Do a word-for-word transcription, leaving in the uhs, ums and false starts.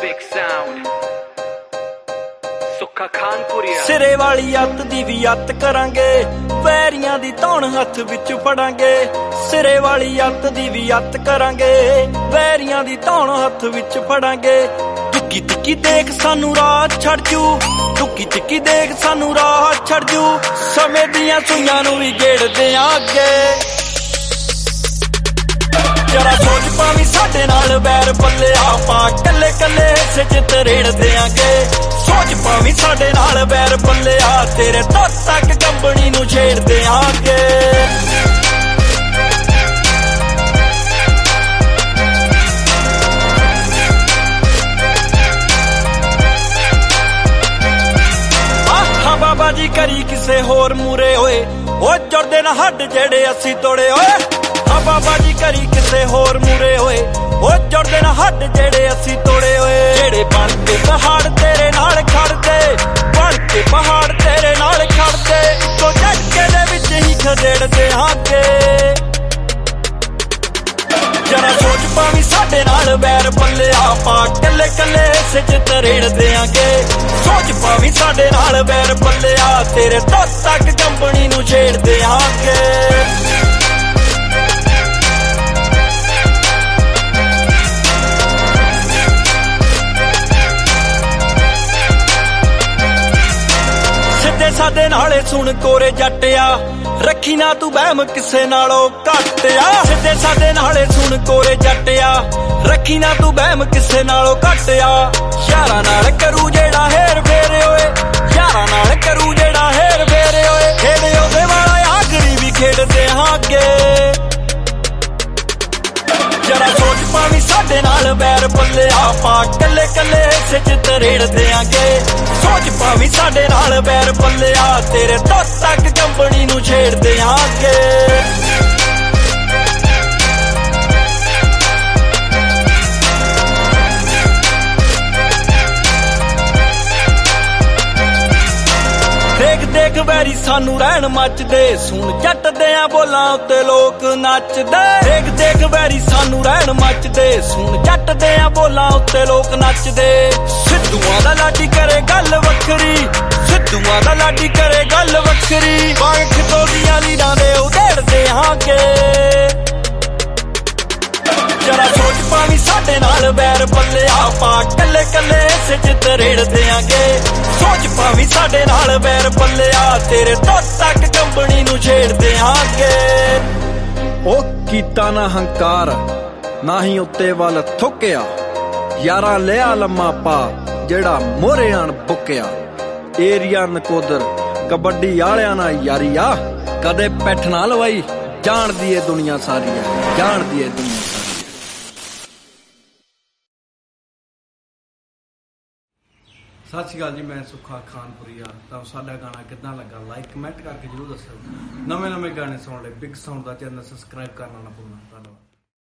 Big sound ਸੁੱਖਾ ਖਾਨਪੁਰੀਆ ਸਿਰੇ ਵਾਲੀ ਅੱਤ ਦੀ ਵੀ ਅੱਤ ਕਰਾਂਗੇ, ਵੈਰੀਆਂ ਦੀ ਧੌਣ ਹੱਥ ਵਿੱਚ ਫੜਾਂਗੇ। ਸਿਰੇ ਵਾਲੀ ਅੱਤ ਦੀ ਵੀ ਅੱਤ ਕਰਾਂਗੇ, ਵੈਰੀਆਂ ਦੀ ਧੌਣ ਹੱਥ ਵਿੱਚ ਫੜਾਂਗੇ। ਟੁੱਕੀ ਟਿੱਕੀ ਦੇਖ ਸਾਨੂੰ ਰਾਹ ਛੱਡ ਜੂ, ਟੁੱਕੀ ਟਿੱਕੀ ਦੇਖ ਸਾਨੂੰ ਰਾਹ ਛੱਡ ਜੂ। ਸਮੇਂ ਦੀਆਂ ਸੂਈਆਂ ਨੂੰ ਵੀ ਗੇੜਦੇ ਆਂ ਅੱਗੇ। ਜਰਾ ਸੋਚ ਪਾਵੀਂ ਸਾਡੇ ਨਾਲ ਵੈਰ ਪੱਲੇ, ਆਪਾਂ ਕੱਲੇ ਕੱਲੇ ਹਿੱਸੇ ਚ ਤਰੇੜ ਦਿਆਂਗੇ। ਸੋਚ ਪਾਵੀਂ ਸਾਡੇ ਨਾਲ ਵੈਰ ਪੱਲੇ, ਆ ਤੇਰੇ ਤੋਂ ਤੱਕ ਕੰਬਣੀ ਨੂੰ ਛੇੜ ਦਿਆਂਗੇ। ਆਹ ਬਾਬਾ ਜੀ ਕਰੀ ਕਿਸੇ ਹੋਰ ਮੂਰੇ ਹੋਏ, ਉਹ ਜੁੜਦੇ ਨਾ ਹੱਡ ਜਿਹੜੇ ਅਸੀਂ ਤੋੜੇ ਹੋਏ। ਹਾਂ ਬਾਬਾ ਜੀ ਕਰੀ ਕਿਸੇ ਹੋਰ ਮੂਰੇ ਹੋਏ, ਉਹ ਜੁੜਦੇ ਨਾ ਹੱਡ ਜਿਹੜੇ ਅਸੀਂ ਤੋੜੇ ਹੋਏ। ਜਿਹੜੇ ਬਣ ਕੇ ਪਹਾੜ ਤੇਰੇ ਨਾਲ ਖੜਦੇ, ਬਣ ਕੇ ਪਹਾੜ ਤੇਰੇ ਨਾਲ ਖੜਦੇ। ਇੱਕੋ ਝਟਕੇ ਦੇ ਵਿੱਚ ਹੀ ਖਦੇੜਦੇ ਹਾਂਗੇ। ਜਰਾ ਸੋਚ ਪਾਵੀਂ ਸਾਡੇ ਨਾਲ ਵੈਰ ਪੱਲੇ, ਆਪਾਂ ਕੱਲੇ ਕੱਲੇ ਹਿੱਸੇ ਚ ਤਰੇੜ ਦਿਆਂਗੇ। ਸੋਚ ਪਾਵੀਂ ਸਾਡੇ ਨਾਲ ਵੈਰ ਪੱਲੇ, ਆ ਤੇਰੇ ਤੋਂ ਤੱਕ ਕੰਬਣੀ ਨੂੰ ਛੇੜ ਦਿਆਂਗੇ। ਸਾਡੇ ਨਾਲੇ ਸੁਣ ਕੋਰੇ ਜੱਟਿਆ, ਰੱਖੀ ਨਾ ਤੂੰ ਵਹਿਮ ਕਿਸੇ ਨਾਲੋਂ ਘੱਟਿਆ। ਸਿੱਧੇ ਸਾਡੇ ਨਾਲੇ ਸੁਣ ਕੋਰੇ ਜੱਟਿਆ, ਰੱਖੀ ਨਾ ਤੂੰ ਵਹਿਮ ਕਿਸੇ ਨਾਲੋਂ ਘੱਟਿਆ। ਯਾਰਾਂ ਨਾਲ ਕਰੂ ਜਿਹੜਾ ਹੇਰ ਫੇਰੇ ਓਏ, ਯਾਰਾਂ ਨਾਲ ਕਰੂ ਜਿਹੜਾ ਹੇਰ ਫੇਰੇ ਓਏ। ਖੇਡੇ ਉਹਦੇ ਵਾਲਾ ਆਖਰੀ ਵੀ ਖੇਡਦੇ ਹਾਂਗੇ। ਜਰਾ ਸੋਚ ਪਾਵੀਂ ਸਾਡੇ ਨਾਲ ਵੈਰ ਪੱਲੇ, ਆਪਾਂ ਕੱਲੇ ਕੱਲੇ ਹਿੱਸੇ ਚ ਤਰੇੜ ਦਿਆਂਗੇ। ਸੋਚ ਪਾਵੀਂ ਸਾਡੇ ਨਾਲ ਵੈਰ ਪੱਲੇ, ਆ ਤੇਰੇ ਤੋਂ ਤੱਕ ਕੰਬਣੀ ਨੂੰ ਛੇੜ ਦਿਆਂਗੇ। ਦੇਖ ਦੇਖ ਵੈਰੀ ਸਾਨੂੰ ਰਹਿਣ ਮੱਚਦੇ, ਸੁਣ ਜੱਟਦੇ ਆ ਬੋਲਾਂ ਉੱਤੇ ਲੋਕ ਨੱਚਦੇ। ਦੇਖ ਦੇਖ ਵੈਰੀ ਸਾਨੂੰ ਰਹਿਣ ਮੱਚਦੇ, ਸੁਣ ਜੱਟਦੇ ਆ ਬੋਲਾਂ ਉੱਤੇ ਲੋਕ ਨੱਚਦੇ। ਸਿੱਧੂਆਂ ਦਾ ਲਾਡੀ ਕਰੇ ਗੱਲ ਵੱਖਰੀ, ਸਿੱਧੂਆਂ ਦਾ ਲਾਡੀ ਕਰੇ ਗੱਲ ਵੱਖਰੀ। ਪੰਖ ਤੋਂ ਦੀਆਂ ਲੀਰਾਂ ਦੇ ਉਧੇੜਦੇ ਹਾਂਗੇ। ਜਰਾ ਸੋਚ ਪਾਵੀਂ ਸਾਡੇ ਨਾਲ ਵੈਰ ਪੱਲੇ, ਆਪਾਂ ਕੱਲੇ ਕੱਲੇ ਹਿੱਸੇ ਚ ਤਰੇੜ ਦਿਆਂਗੇ। ਸੋਚ ਪਾਵੀਂ ਸਾਡੇ ਨਾਲ ਵੈਰ ਪੱਲੇ, ਆ ਤੇਰੇ ਤੋਂ ਤੱਕ ਕੰਬਣੀ ਨੂੰ ਛੇੜ ਦਿਆਂਗੇ। ਉਹ ਕੀਤਾ ਨਾ ਹੰਕਾਰ, ਨਾ ਹੀ ਉੱਤੇ ਵੱਲ ਥੁੱਕਿਆ। ਯਾਰਾਂ ਲਿਆ ਲੰਮਾ ਪਾ ਜਿਹੜਾ ਮੋਹਰੇ ਆਣ ਬੁੱਕਿਆ। ਏਰੀਆ ਨਕੋਦਰ ਕਬੱਡੀ ਵਾਲਿਆਂ ਨਾਲ ਯਾਰੀ ਆ, ਕਦੇ ਪੈਠ ਨਾ ਲਵਾਈ। ਜਾਣਦੀ ਏ ਦੁਨੀਆ ਸਾਰੀ ਆ, ਜਾਣਦੀ ਏ ਦੁਨੀਆ ਸਾਰੀ। ਸਤਿ ਸ਼੍ਰੀ ਅਕਾਲ ਜੀ, ਮੈਂ ਸੁੱਖਾ ਖਾਨਪੁਰੀਆ। ਤਾਂ ਸਾਡਾ ਗਾਣਾ ਕਿੱਦਾਂ ਲੱਗਾ ਲਾਈਕ ਕਮੈਂਟ ਕਰਕੇ ਜਰੂਰ ਦੱਸਿਓ। ਨਵੇਂ ਨਵੇਂ ਗਾਣੇ ਸੁਣਨ ਲਈ ਬਿਗ ਸਾਊਂਡ ਦਾ ਚੈਨਲ ਸਬਸਕ੍ਰਾਈਬ ਕਰਨਾ ਨਾ ਭੁੱਲਣਾ। ਧੰਨਵਾਦ।